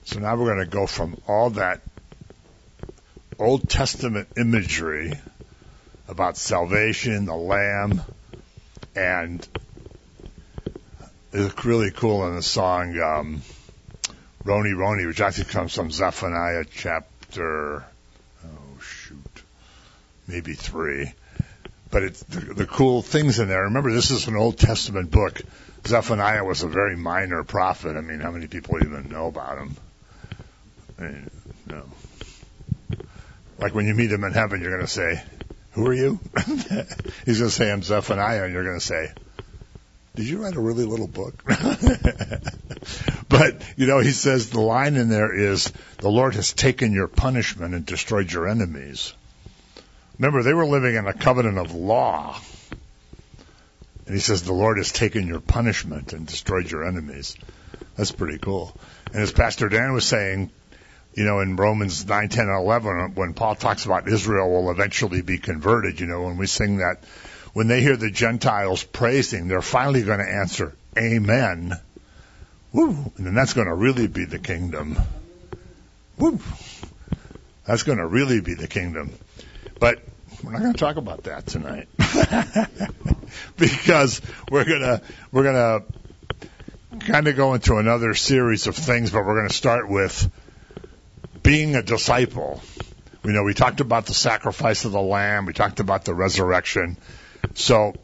So now we're going to go from all that Old Testament imagery about salvation, the Lamb, and it's really cool in the song Roni Roni, which actually comes from Zephaniah chapter, maybe 3. But it's the cool things in there. Remember, this is an Old Testament book. Zephaniah was a very minor prophet. I mean, how many people even know about him? I mean, no. Like when you meet him in heaven, you're going to say, "Who are you?" He's going to say, "I'm Zephaniah," and you're going to say, "Did you write a really little book?" But, he says the line in there is, "The Lord has taken your punishment and destroyed your enemies." Remember, they were living in a covenant of law. And he says, "The Lord has taken your punishment and destroyed your enemies." That's pretty cool. And as Pastor Dan was saying, in Romans 9, 10, and 11, when Paul talks about Israel will eventually be converted, when we sing that, when they hear the Gentiles praising, they're finally going to answer, "Amen." Woo! And then that's going to really be the kingdom. Woo! That's going to really be the kingdom. But we're not going to talk about that tonight. Because we're going to kind of go into another series of things, but we're going to start with being a disciple. We talked about the sacrifice of the Lamb. We talked about the resurrection. So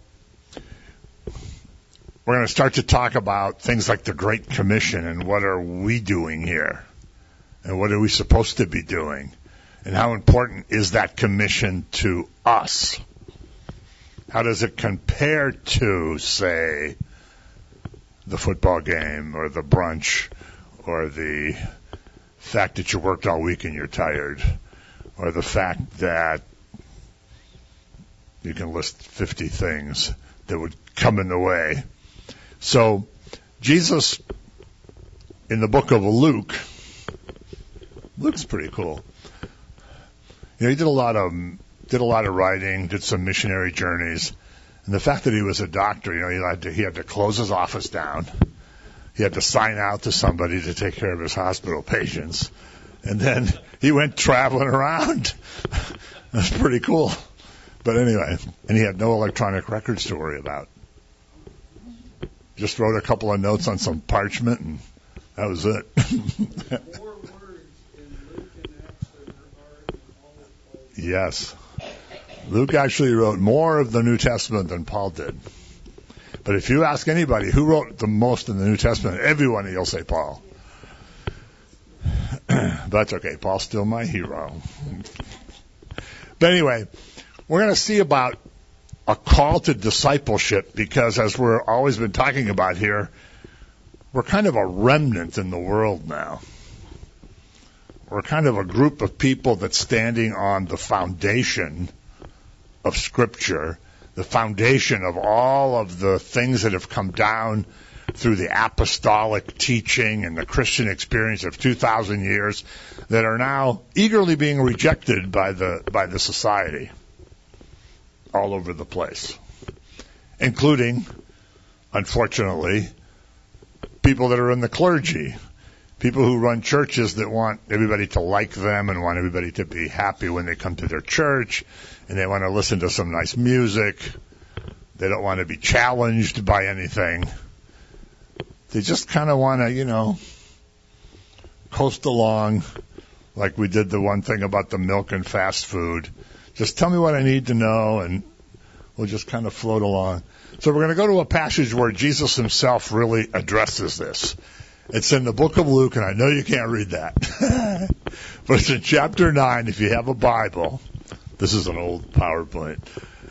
we're going to start to talk about things like the Great Commission and what are we doing here and what are we supposed to be doing and how important is that commission to us? How does it compare to, say, the football game or the brunch or the fact that you worked all week and you're tired, or the fact that you can list 50 things that would come in the way. So Jesus, in the book of Luke's pretty cool. He did a lot of writing, did some missionary journeys, and the fact that he was a doctor, he had to close his office down. He had to sign out to somebody to take care of his hospital patients. And then he went traveling around. That's pretty cool. But anyway, and he had no electronic records to worry about. Just wrote a couple of notes on some parchment, and that was it. More words in Luke and Acts than there are in all of Paul. Yes. Luke actually wrote more of the New Testament than Paul did. But if you ask anybody who wrote the most in the New Testament, everyone will say Paul. But that's okay. Paul's still my hero. But anyway, we're going to see about a call to discipleship because, as we're always been talking about here, we're kind of a remnant in the world now. We're kind of a group of people that's standing on the foundation of Scripture, the foundation of all of the things that have come down through the apostolic teaching and the Christian experience of 2,000 years that are now eagerly being rejected by the society all over the place, including, unfortunately, people that are in the clergy, people who run churches that want everybody to like them and want everybody to be happy when they come to their church, and they want to listen to some nice music. They don't want to be challenged by anything. They just kind of want to, coast along like we did the one thing about the milk and fast food. Just tell me what I need to know, and we'll just kind of float along. So we're going to go to a passage where Jesus himself really addresses this. It's in the book of Luke, and I know you can't read that. But it's in chapter 9, if you have a Bible. This is an old PowerPoint.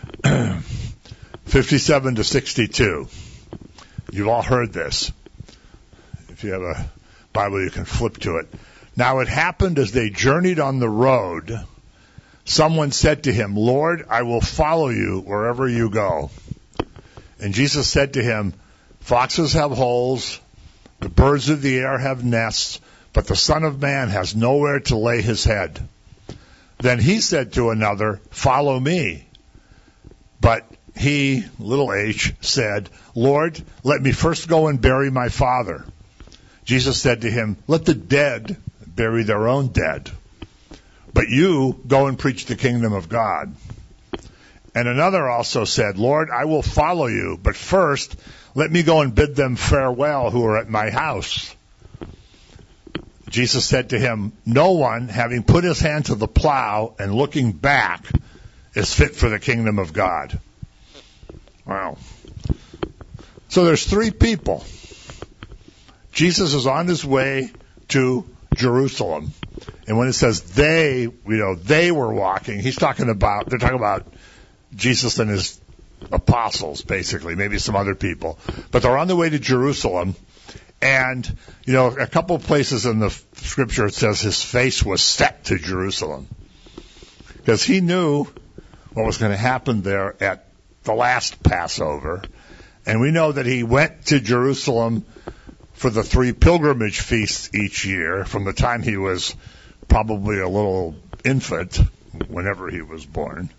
57 to 62. You've all heard this. If you have a Bible, you can flip to it. Now it happened as they journeyed on the road, someone said to him, "Lord, I will follow you wherever you go." And Jesus said to him, "Foxes have holes, the birds of the air have nests, but the Son of Man has nowhere to lay his head." Then he said to another, "Follow me." But he, little h, said, "Lord, let me first go and bury my father." Jesus said to him, let the dead bury their own dead, but you go and preach the kingdom of God. And another also said, Lord, I will follow you, but first let me go and bid them farewell who are at my house. Jesus said to him, no one, having put his hand to the plow and looking back, is fit for the kingdom of God. Wow. So there's three people. Jesus is on his way to Jerusalem. And when it says they were walking, they're talking about Jesus and his apostles, basically, maybe some other people. But they're on the way to Jerusalem. And, a couple of places in the scripture it says his face was set to Jerusalem. Because he knew what was going to happen there at the last Passover. And we know that he went to Jerusalem for the 3 pilgrimage feasts each year from the time he was probably a little infant, whenever he was born.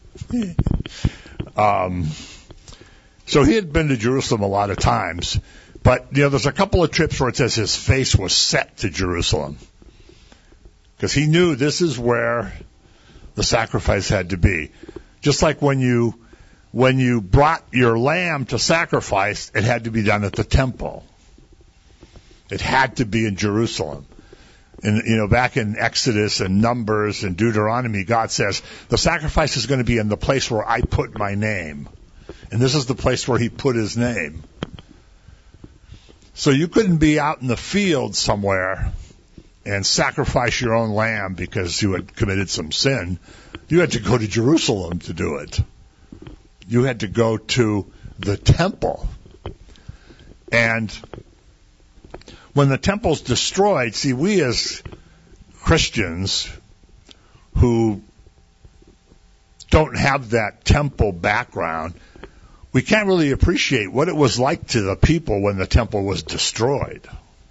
So he had been to Jerusalem a lot of times. But, there's a couple of trips where it says his face was set to Jerusalem. Because he knew this is where the sacrifice had to be. Just like when you brought your lamb to sacrifice, it had to be done at the temple. It had to be in Jerusalem. And, back in Exodus and Numbers and Deuteronomy, God says, the sacrifice is going to be in the place where I put my name. And this is the place where he put his name. So you couldn't be out in the field somewhere and sacrifice your own lamb because you had committed some sin. You had to go to Jerusalem to do it. You had to go to the temple. And when the temple's destroyed, see, we as Christians who don't have that temple background, we can't really appreciate what it was like to the people when the temple was destroyed.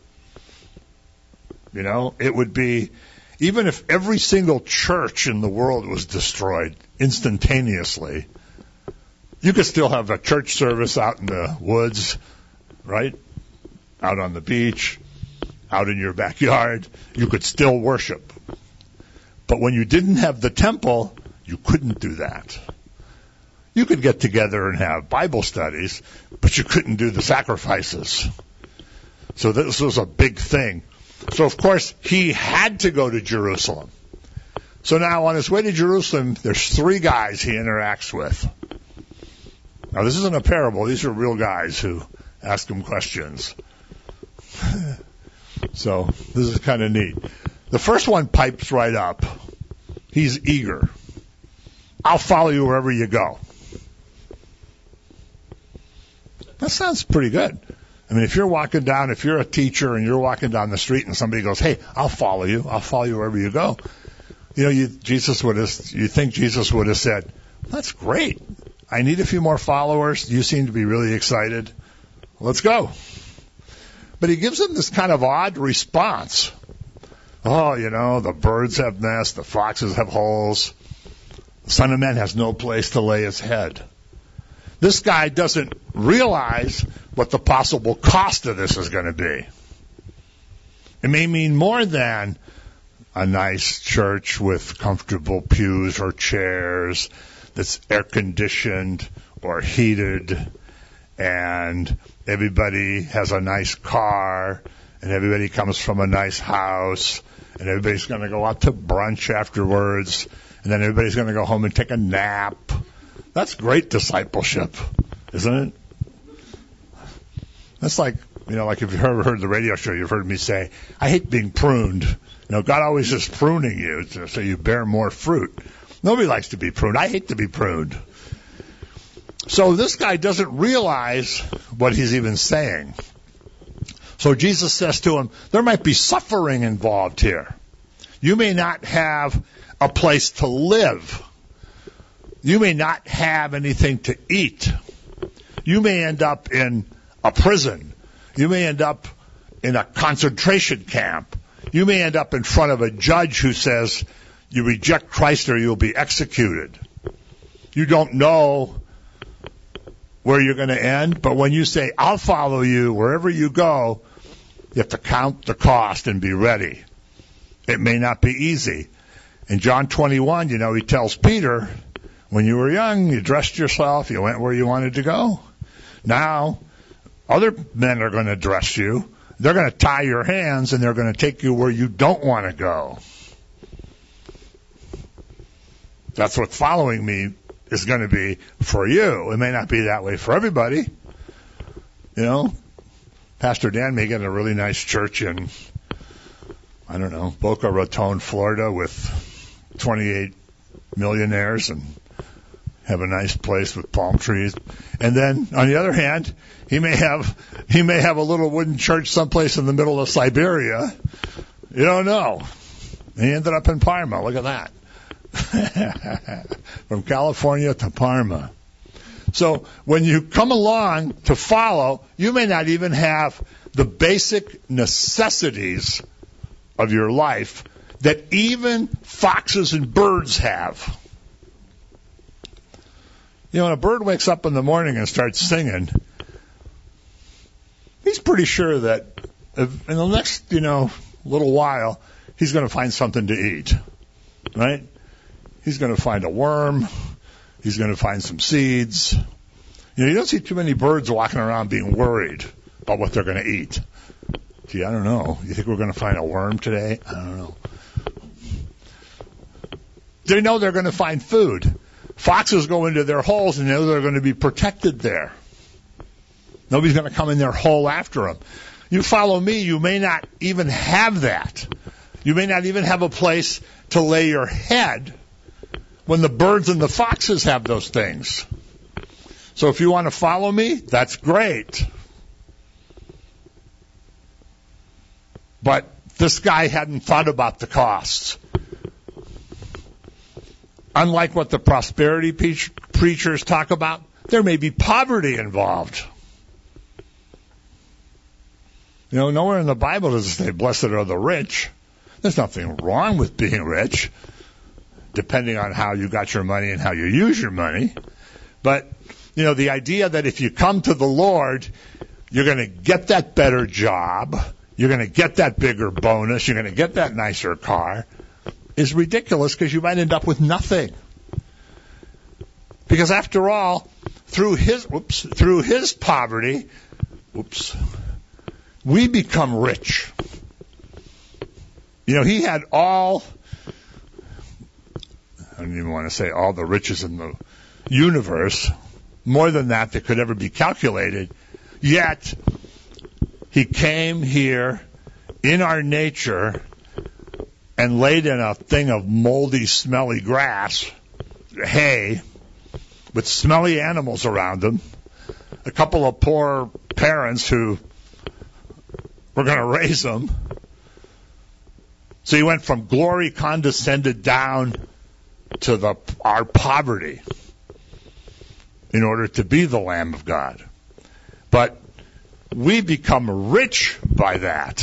It would be, even if every single church in the world was destroyed instantaneously, you could still have a church service out in the woods, right? Out on the beach, out in your backyard. You could still worship. But when you didn't have the temple, you couldn't do that. You could get together and have Bible studies, but you couldn't do the sacrifices. So this was a big thing. So, of course, he had to go to Jerusalem. So now on his way to Jerusalem, there's 3 guys he interacts with. Now, this isn't a parable. These are real guys who ask him questions. So this is kind of neat. The first one pipes right up. He's eager. I'll follow you wherever you go. That sounds pretty good. I mean, if you're a teacher and you're walking down the street and somebody goes, hey, I'll follow you wherever you go. You think Jesus would have said, that's great. I need a few more followers. You seem to be really excited. Let's go. But he gives them this kind of odd response. Oh, the birds have nests, the foxes have holes. The Son of Man has no place to lay his head. This guy doesn't realize what the possible cost of this is going to be. It may mean more than a nice church with comfortable pews or chairs that's air-conditioned or heated, and everybody has a nice car, and everybody comes from a nice house, and everybody's going to go out to brunch afterwards, and then everybody's going to go home and take a nap. That's great discipleship, isn't it? That's like if you've ever heard the radio show, you've heard me say, I hate being pruned. God always is pruning you so you bear more fruit. Nobody likes to be pruned. I hate to be pruned. So this guy doesn't realize what he's even saying. So Jesus says to him, there might be suffering involved here. You may not have a place to live. You may not have anything to eat. You may end up in a prison. You may end up in a concentration camp. You may end up in front of a judge who says, you reject Christ or you'll be executed. You don't know where you're going to end, but when you say, I'll follow you wherever you go, You have to count the cost and be ready. It may not be easy. In John 21, he tells Peter, when you were young, you dressed yourself, you went where you wanted to go. Now, other men are going to dress you. They're going to tie your hands, and they're going to take you where you don't want to go. That's what following me is going to be for you. It may not be that way for everybody. Pastor Dan may get a really nice church in, Boca Raton, Florida, with 28 millionaires and have a nice place with palm trees. And then, on the other hand, he may have a little wooden church someplace in the middle of Siberia. You don't know. He ended up in Parma. Look at that. From California to Parma. So when you come along to follow, you may not even have the basic necessities of your life that even foxes and birds have. When a bird wakes up in the morning and starts singing, he's pretty sure that in the next, little while, he's going to find something to eat, right? He's going to find a worm. He's going to find some seeds. You don't see too many birds walking around being worried about what they're going to eat. Gee, I don't know. You think we're going to find a worm today? I don't know. They know they're going to find food. Foxes go into their holes and know they're going to be protected there. Nobody's going to come in their hole after them. You follow me, you may not even have that. You may not even have a place to lay your head when the birds and the foxes have those things. So if you want to follow me, that's great. But this guy hadn't thought about the costs. Unlike what the prosperity preachers talk about, there may be poverty involved. Nowhere in the Bible does it say, blessed are the rich. There's nothing wrong with being rich, depending on how you got your money and how you use your money. But, the idea that if you come to the Lord, you're going to get that better job, you're going to get that bigger bonus, you're going to get that nicer car, is ridiculous because you might end up with nothing. Because after all, through his poverty, we become rich. He had I don't even want to say all the riches in the universe, more than that could ever be calculated, yet he came here in our nature and laid in a thing of moldy, smelly grass, hay, with smelly animals around him, a couple of poor parents who were going to raise him. So he went from glory condescended down to our poverty in order to be the Lamb of God. But we become rich by that.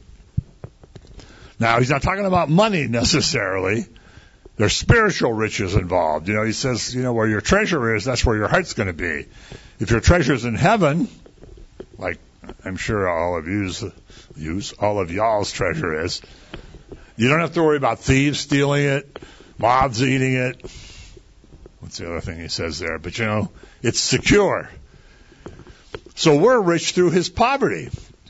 Now, he's not talking about money necessarily. There's spiritual riches involved. He says, where your treasure is, that's where your heart's going to be. If your treasure's in heaven, like I'm sure all of y'all's treasure is, you don't have to worry about thieves stealing it, moths eating it. What's the other thing he says there? But it's secure. So we're rich through his poverty.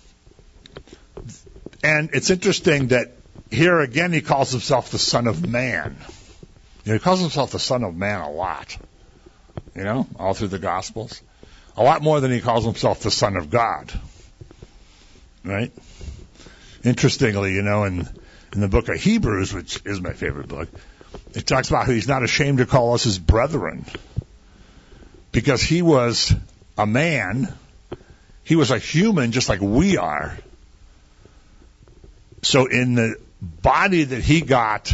And it's interesting that here again he calls himself the Son of Man. He calls himself the Son of Man a lot. All through the Gospels. A lot more than he calls himself the Son of God. Right? Interestingly, in the book of Hebrews, which is my favorite book, it talks about how he's not ashamed to call us his brethren. Because he was a man. He was a human just like we are. So in the body that he got,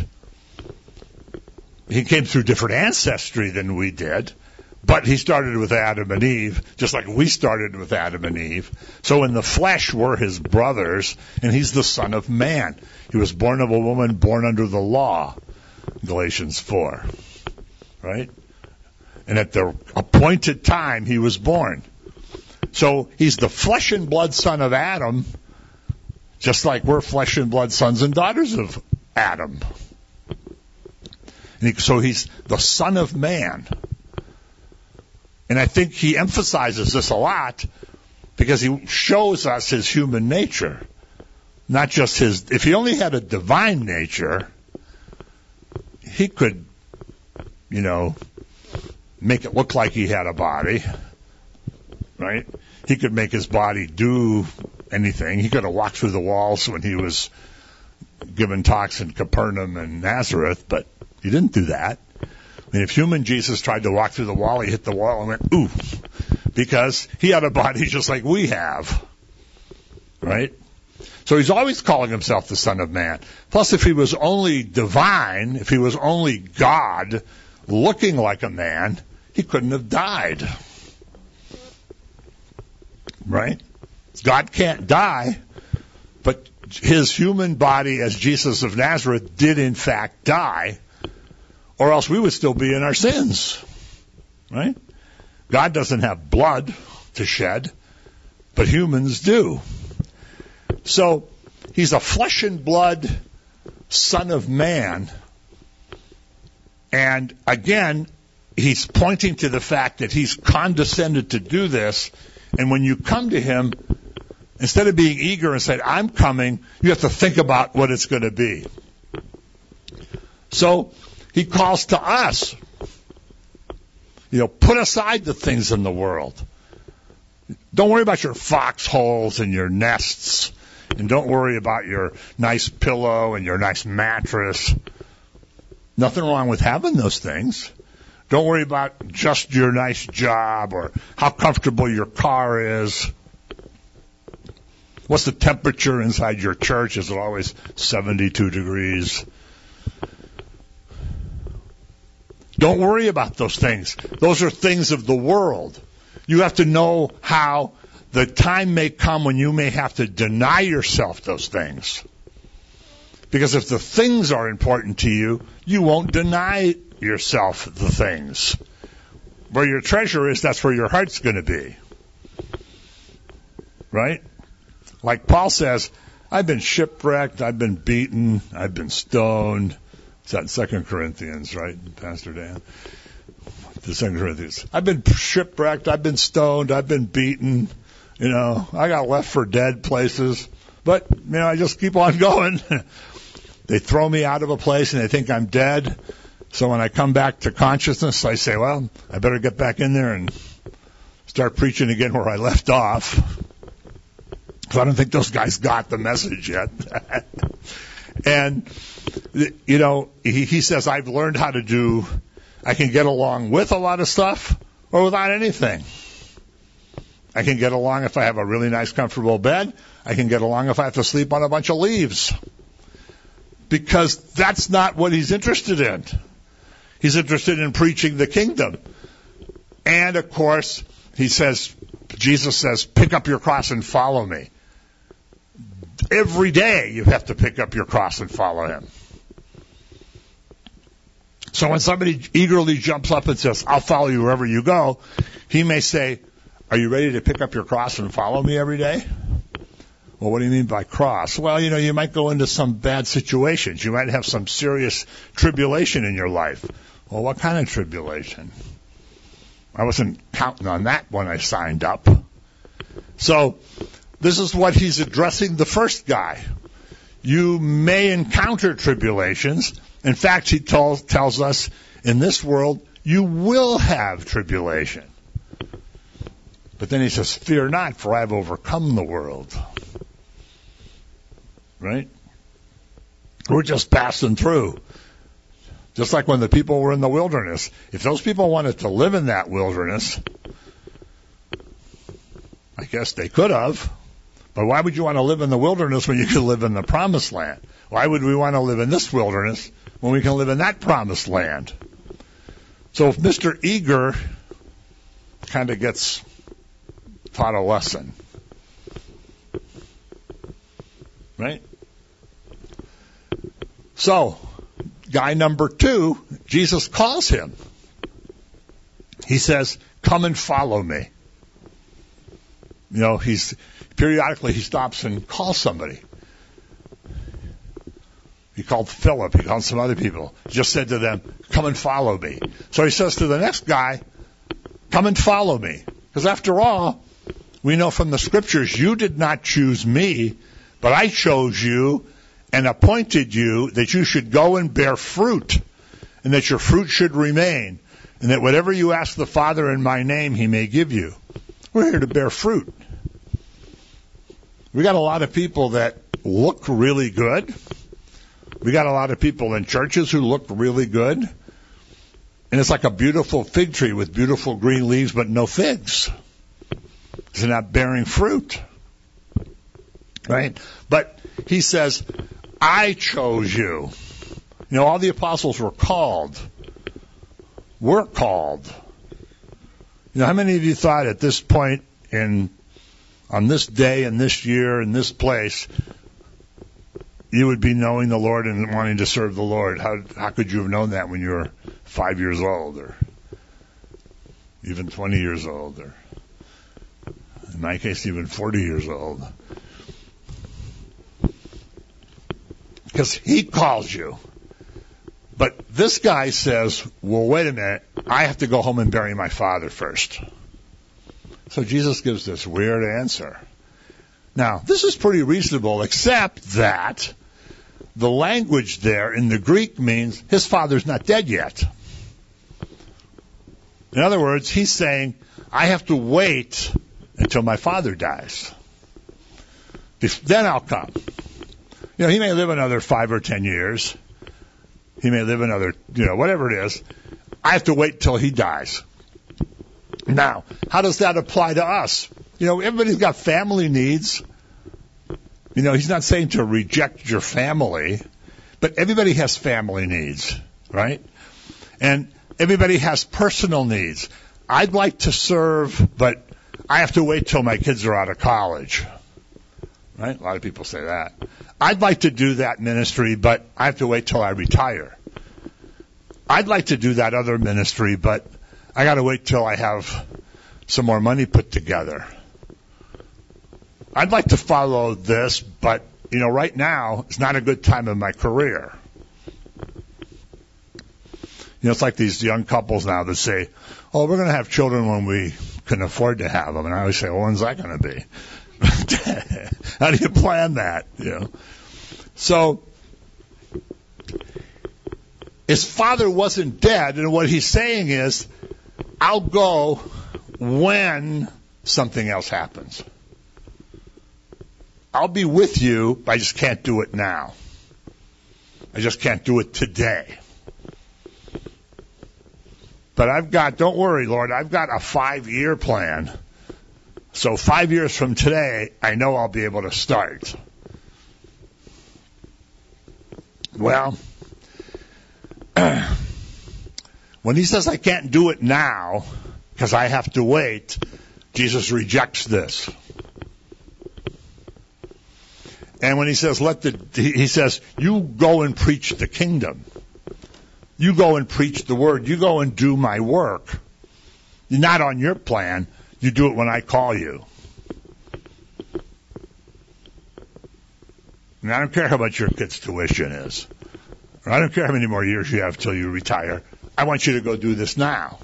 he came through different ancestry than we did. But he started with Adam and Eve, just like we started with Adam and Eve. So in the flesh, we're his brothers, and he's the Son of Man. He was born of a woman, born under the law, Galatians 4. Right? And at the appointed time, he was born. So he's the flesh and blood son of Adam, Just like we're flesh and blood sons and daughters of Adam. So he's the Son of Man. And I think he emphasizes this a lot because he shows us his human nature. Not just his, if he only had a divine nature, he could, make it look like he had a body, right? He could make his body do anything. He could have walked through the walls when he was given talks in Capernaum and Nazareth, but he didn't do that. I mean, if human Jesus tried to walk through the wall, he hit the wall and went, ooh, because he had a body just like we have, right? So he's always calling himself the Son of Man. Plus, if he was only divine, if he was only God looking like a man, he couldn't have died, right? God can't die, but his human body as Jesus of Nazareth did in fact die, or else we would still be in our sins, right? God doesn't have blood to shed, but humans do. So he's a flesh and blood Son of Man, and again, he's pointing to the fact that he's condescended to do this, and when you come to him, instead of being eager and saying, I'm coming, you have to think about what it's going to be. So he calls to us, put aside the things in the world. Don't worry about your foxholes and your nests, and don't worry about your nice pillow and your nice mattress. Nothing wrong with having those things. Don't worry about just your nice job or how comfortable your car is. What's the temperature inside your church? Is it always 72 degrees? Don't worry about those things. Those are things of the world. You have to know how the time may come when you may have to deny yourself those things. Because if the things are important to you, you won't deny yourself the things. Where your treasure is, that's where your heart's going to be. Right? Like Paul says, I've been shipwrecked, I've been beaten, I've been stoned. Is that in 2 Corinthians, right, Pastor Dan? The 2 Corinthians. I've been shipwrecked, I've been stoned, I've been beaten. I got left for dead places. But, I just keep on going. They throw me out of a place and they think I'm dead. So when I come back to consciousness, I say, well, I better get back in there and start preaching again where I left off. So I don't think those guys got the message yet. And, he says, I've learned how to I can get along with a lot of stuff or without anything. I can get along if I have a really nice, comfortable bed. I can get along if I have to sleep on a bunch of leaves. Because that's not what he's interested in. He's interested in preaching the kingdom. And, of course, Jesus says, pick up your cross and follow me. Every day you have to pick up your cross and follow him. So when somebody eagerly jumps up and says, I'll follow you wherever you go, he may say, are you ready to pick up your cross and follow me every day? Well, what do you mean by cross? Well, you might go into some bad situations. You might have some serious tribulation in your life. Well, what kind of tribulation? I wasn't counting on that when I signed up. So this is what he's addressing the first guy. You may encounter tribulations. In fact, he tells us in this world, you will have tribulation. But then he says, fear not, for I have overcome the world. Right? We're just passing through. Just like when the people were in the wilderness. If those people wanted to live in that wilderness, I guess they could have. But why would you want to live in the wilderness when you could live in the promised land? Why would we want to live in this wilderness when we can live in that promised land? So if Mr. Eager kind of gets taught a lesson, right? So, guy number 2, Jesus calls him. He says, come and follow me. Periodically he stops and calls somebody. He called Philip. He called some other people. He just said to them, come and follow me. So he says to the next guy, come and follow me. Because after all, we know from the scriptures, you did not choose me, but I chose you and appointed you that you should go and bear fruit, and that your fruit should remain, and that whatever you ask the Father in my name, he may give you. We're here to bear fruit. We got a lot of people that look really good. We got a lot of people in churches who look really good. And it's like a beautiful fig tree with beautiful green leaves, but no figs. It's not bearing fruit. Right? But he says, I chose you. You know, all the apostles were called. We're called. You know, how many of you thought at this point on this day and this year and this place, you would be knowing the Lord and wanting to serve the Lord? How could you have known that when you were 5 years old, or even 20 years old, or in my case, even 40 years old? Because he calls you. But this guy says, well, wait a minute, I have to go home and bury my father first. So Jesus gives this weird answer. Now, this is pretty reasonable, except that the language there in the Greek means his father's not dead yet. In other words, he's saying, I have to wait until my father dies. Then I'll come. You know, he may live another 5 or 10 years. He may live another, whatever it is. I have to wait till he dies. Now, how does that apply to us? You know, everybody's got family needs. You know, he's not saying to reject your family, but everybody has family needs, right? And everybody has personal needs. I'd like to serve, but I have to wait till my kids are out of college. Right? A lot of people say that. I'd like to do that ministry, but I have to wait till I retire. I'd like to do that other ministry, but I got to wait till I have some more money put together. I'd like to follow this, but, right now, it's not a good time in my career. It's like these young couples now that say, oh, we're going to have children when we can afford to have them. And I always say, well, when's that going to be? How do you plan that? So his father wasn't dead, and what he's saying is, I'll go when something else happens. I'll be with you, but I just can't do it now. I just can't do it today. But don't worry, Lord, I've got a 5-year plan. So 5 years from today, I know I'll be able to start. Well, when he says I can't do it now because I have to wait, Jesus rejects this. And when he says he says, you go and preach the kingdom. You go and preach the word. You go and do my work. You're not on your plan. You do it when I call you. And I don't care how much your kid's tuition is. Or I don't care how many more years you have till you retire. I want you to go do this now.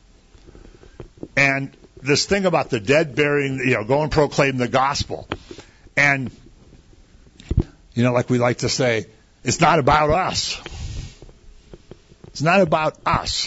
And this thing about the dead burying, go and proclaim the gospel. And, like we like to say, it's not about us. It's not about us.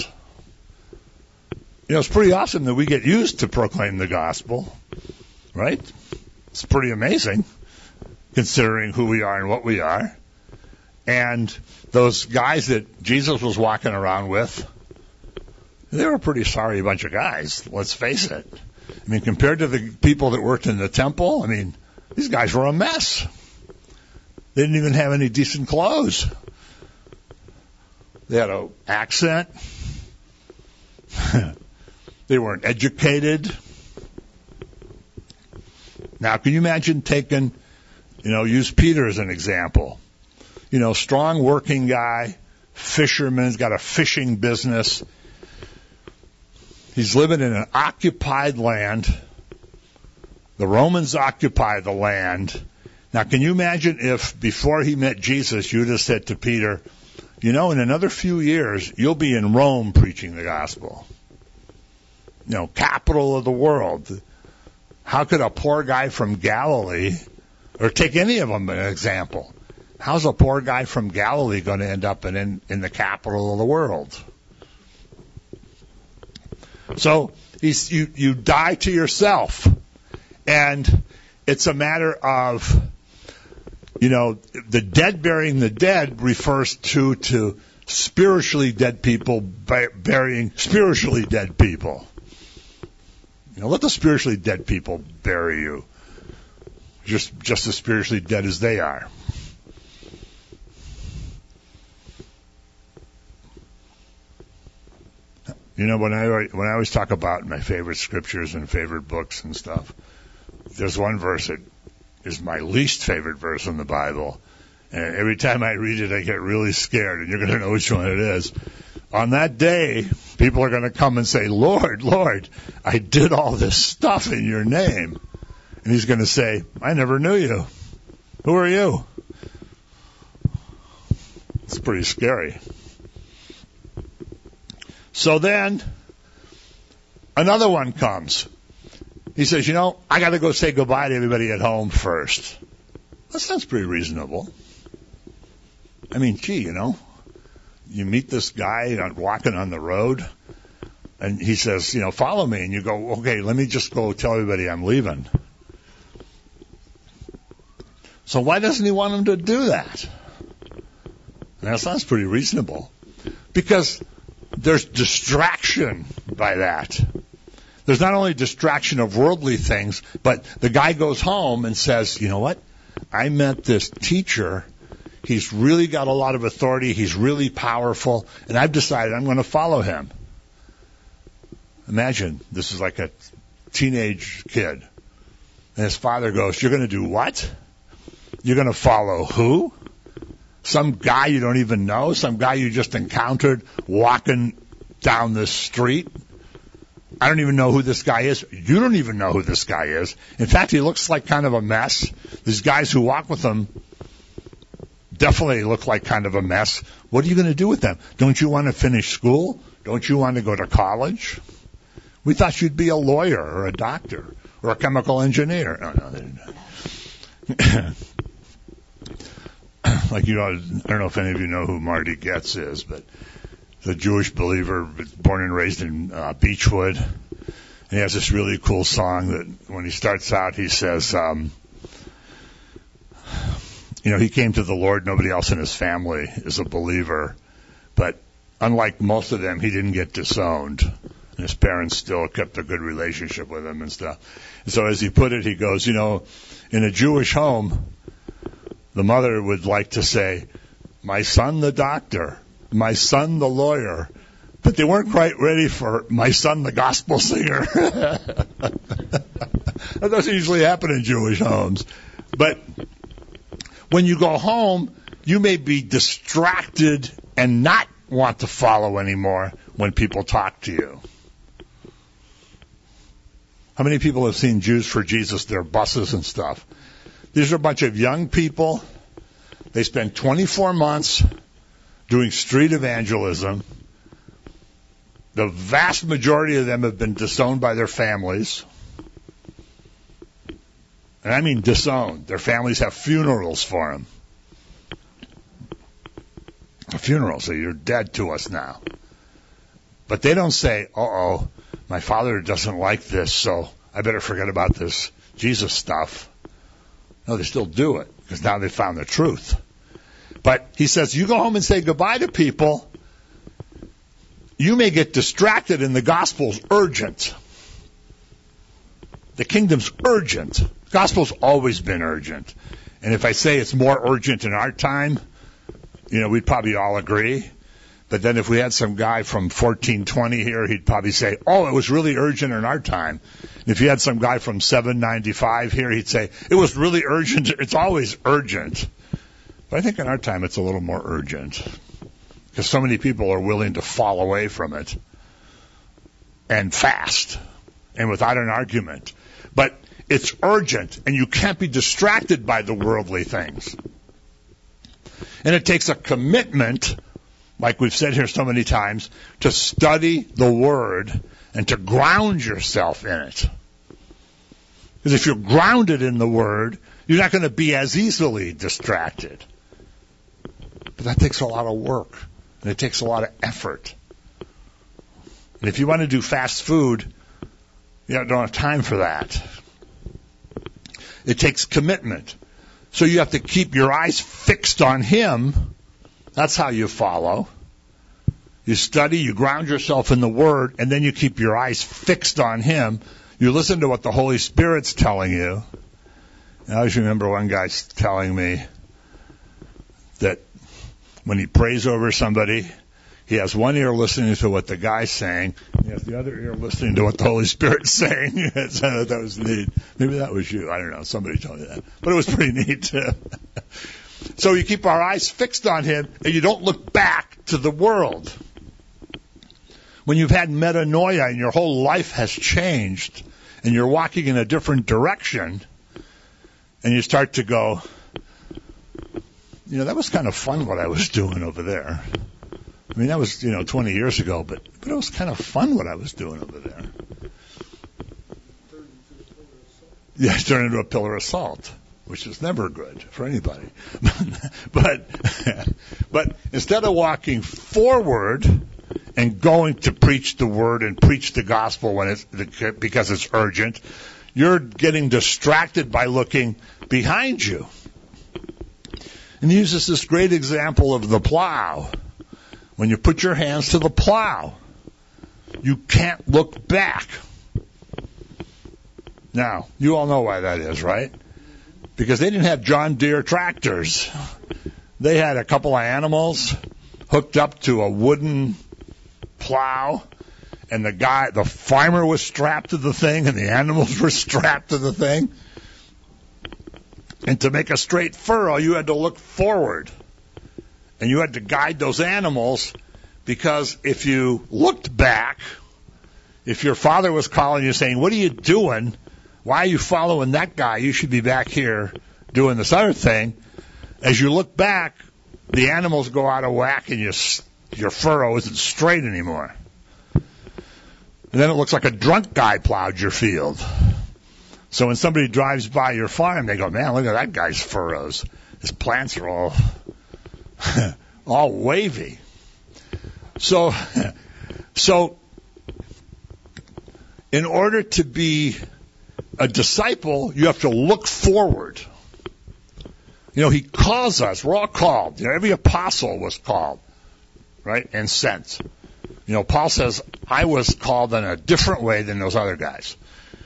It's pretty awesome that we get used to proclaim the gospel, right? It's pretty amazing, considering who we are and what we are. And those guys that Jesus was walking around with, they were a pretty sorry bunch of guys, let's face it. I mean, compared to the people that worked in the temple, these guys were a mess. They didn't even have any decent clothes. They had an accent. They weren't educated. Now, can you imagine taking, use Peter as an example. Strong working guy, fisherman, he's got a fishing business. He's living in an occupied land. The Romans occupy the land. Now, can you imagine if before he met Jesus, you'd have said to Peter, you know, in another few years, you'll be in Rome preaching the gospel. You know, capital of the world. How could a poor guy from Galilee, or take any of them as an example, how's a poor guy from Galilee going to end up in the capital of the world? So you die to yourself. And it's a matter of, you know, the dead burying the dead refers to spiritually dead people burying spiritually dead people. You know, let the spiritually dead people bury you. Just as spiritually dead as they are. You know, when I always talk about my favorite scriptures and favorite books and stuff, there's one verse that is my least favorite verse in the Bible. And every time I read it, I get really scared, and you're going to know which one it is. On that day, people are going to come and say, Lord, Lord, I did all this stuff in your name. And he's going to say, I never knew you. Who are you? It's pretty scary. So then, another one comes. He says, you know, I got to go say goodbye to everybody at home first. That sounds pretty reasonable. I mean, gee, you know, you meet this guy walking on the road, and he says, you know, follow me. And you go, okay, let me just go tell everybody I'm leaving. So why doesn't he want him to do that? That sounds pretty reasonable. Because there's distraction by that. There's not only distraction of worldly things, but the guy goes home and says, you know what? I met this teacher. He's really got a lot of authority. He's really powerful. And I've decided I'm going to follow him. Imagine, this is like a teenage kid. And his father goes, you're going to do what? You're going to follow who? Some guy you don't even know? Some guy you just encountered walking down the street? I don't even know who this guy is. You don't even know who this guy is. In fact, he looks like kind of a mess. These guys who walk with him definitely look like kind of a mess. What are you going to do with them? Don't you want to finish school? Don't you want to go to college? We thought you'd be a lawyer or a doctor or a chemical engineer. Oh, no, they didn't. Like, you know, I don't know if any of you know who Marty Goetz is, but he's a Jewish believer, born and raised in Beechwood. And he has this really cool song that when he starts out, he says, you know, he came to the Lord. Nobody else in his family is a believer. But unlike most of them, he didn't get disowned. And his parents still kept a good relationship with him and stuff. And so as he put it, he goes, you know, in a Jewish home, the mother would like to say, my son the doctor, my son the lawyer, but they weren't quite ready for my son the gospel singer. That doesn't usually happen in Jewish homes. But when you go home, you may be distracted and not want to follow anymore when people talk to you. How many people have seen Jews for Jesus, their buses and stuff? These are a bunch of young people. They spend 24 months doing street evangelism. The vast majority of them have been disowned by their families. And I mean disowned. Their families have funerals for them. A funeral, so you're dead to us now. But they don't say, uh-oh, my father doesn't like this, so I better forget about this Jesus stuff. No, they still do it, because now they found the truth. But he says, you go home and say goodbye to people, you may get distracted, and the gospel's urgent. The kingdom's urgent. The gospel's always been urgent. And if I say it's more urgent in our time, you know, we'd probably all agree. But then if we had some guy from 1420 here, he'd probably say, oh, it was really urgent in our time. If you had some guy from 795 here, he'd say, it was really urgent. It's always urgent. But I think in our time it's a little more urgent because so many people are willing to fall away from it and fast and without an argument. But It's urgent, and you can't be distracted by the worldly things. And it takes a commitment, like we've said here so many times, to study the Word and to ground yourself in it. Because if you're grounded in the Word, you're not going to be as easily distracted. But that takes a lot of work, and it takes a lot of effort. And if you want to do fast food, you don't have time for that. It takes commitment. So you have to keep your eyes fixed on Him. That's how you follow. You study, you ground yourself in the Word, and then you keep your eyes fixed on Him. You listen to what the Holy Spirit's telling you. And I always remember one guy telling me that when he prays over somebody, he has one ear listening to what the guy's saying, and he has the other ear listening to what the Holy Spirit's saying. So that was neat. Maybe that was you. I don't know. Somebody told me that. But it was pretty neat, too. So you keep our eyes fixed on Him, and you don't look back to the world. When you've had metanoia and your whole life has changed, and you're walking in a different direction, and you start to go, that was kind of fun what I was doing over there. I mean, that was, 20 years ago, but it was kind of fun what I was doing over there. Yeah, it turned into a pillar of salt, which is never good for anybody. But instead of walking forward and going to preach the Word and preach the gospel because it's urgent, you're getting distracted by looking behind you. And he uses this great example of the plow. When you put your hands to the plow, you can't look back. Now, you all know why that is, right? Because they didn't have John Deere tractors. They had a couple of animals hooked up to a wooden plow, and the farmer was strapped to the thing, and the animals were strapped to the thing. And to make a straight furrow, you had to look forward. And you had to guide those animals, because if you looked back, if your father was calling you saying, "What are you doing? Why are you following that guy? You should be back here doing this other thing." As you look back, the animals go out of whack and your furrow isn't straight anymore. And then it looks like a drunk guy plowed your field. So when somebody drives by your farm, they go, "Man, look at that guy's furrows. His plants are all wavy." So in order to be a disciple, you have to look forward. He calls us. We're all called. Every apostle was called, right, and sent. Paul says, "I was called in a different way than those other guys.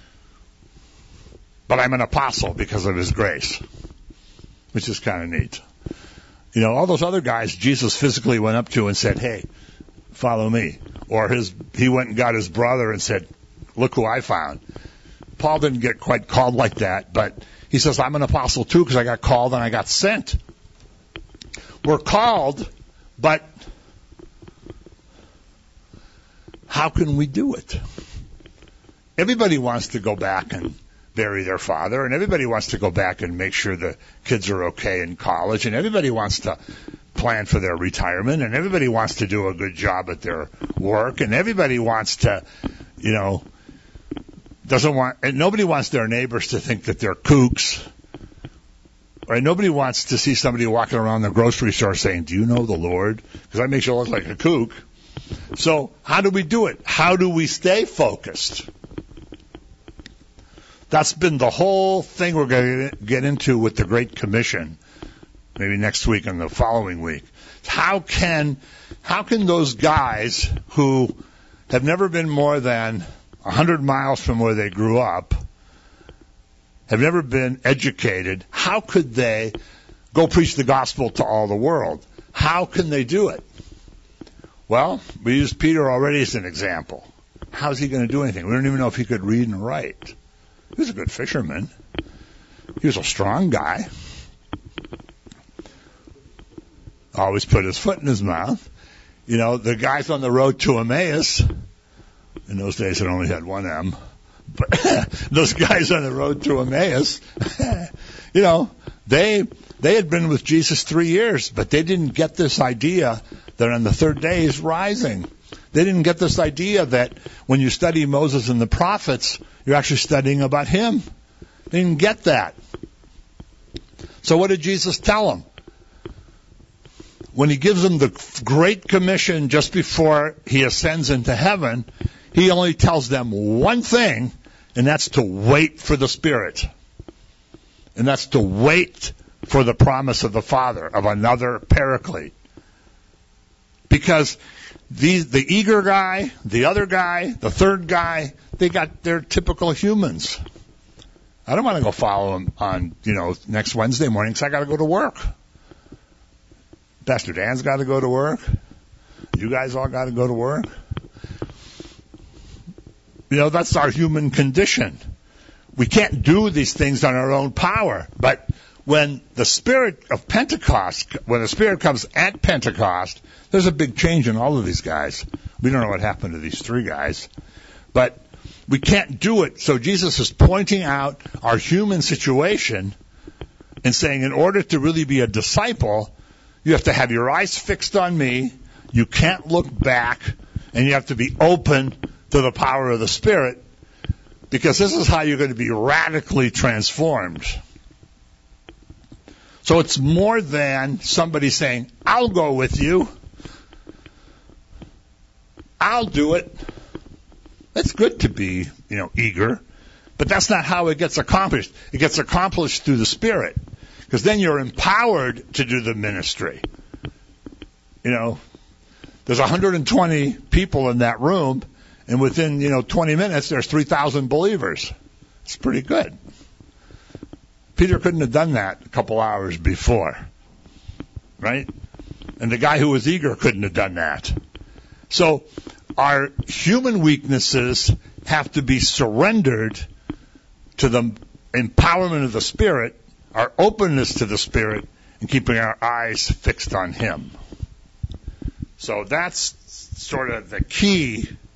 But I'm an apostle because of His grace," which is kind of neat. All those other guys, Jesus physically went up to and said, "Hey, follow me." Or he went and got his brother and said, "Look who I found." Paul didn't get quite called like that, but he says, "I'm an apostle too because I got called and I got sent." We're called, but how can we do it? Everybody wants to go back and bury their father, and everybody wants to go back and make sure the kids are okay in college, and everybody wants to plan for their retirement, and everybody wants to do a good job at their work, and everybody wants to, and nobody wants their neighbors to think that they're kooks, right? Nobody wants to see somebody walking around the grocery store saying, "Do you know the Lord?" Because that makes you look like a kook. So how do we do it? How do we stay focused? That's been the whole thing we're going to get into with the Great Commission, maybe next week and the following week. How can those guys who have never been more than 100 miles from where they grew up, have never been educated, how could they go preach the gospel to all the world? How can they do it? Well, we used Peter already as an example. How's he going to do anything? We don't even know if he could read and write. He was a good fisherman. He was a strong guy. Always put his foot in his mouth. The guys on the road to Emmaus, in those days it only had one M, But those guys on the road to Emmaus, they had been with Jesus 3 years, but they didn't get this idea that on the third day he's rising. They didn't get this idea that when you study Moses and the prophets, you're actually studying about him. They didn't get that. So what did Jesus tell them? When he gives them the Great Commission just before he ascends into heaven, he only tells them one thing, and that's to wait for the Spirit. And that's to wait for the promise of the Father, of another Paraclete. Because the eager guy, the other guy, the third guy, they're typical humans. I don't want to go follow them on, next Wednesday morning because I got to go to work. Pastor Dan's got to go to work. You guys all got to go to work. That's our human condition. We can't do these things on our own power. But when the Spirit of Pentecost, when the Spirit comes at Pentecost, there's a big change in all of these guys. We don't know what happened to these 3 guys. But we can't do it. So Jesus is pointing out our human situation and saying in order to really be a disciple, you have to have your eyes fixed on me. You can't look back, and you have to be open to the power of the Spirit, because this is how you're going to be radically transformed. So it's more than somebody saying, I'll go with you. I'll do it. It's good to be, eager, but that's not how it gets accomplished. It gets accomplished through the Spirit, because then you're empowered to do the ministry. There's 120 people in that room, and within, 20 minutes, there's 3,000 believers. It's pretty good. Peter couldn't have done that a couple hours before, right? And the guy who was eager couldn't have done that. So our human weaknesses have to be surrendered to the empowerment of the Spirit, our openness to the Spirit, and keeping our eyes fixed on Him. So that's sort of the key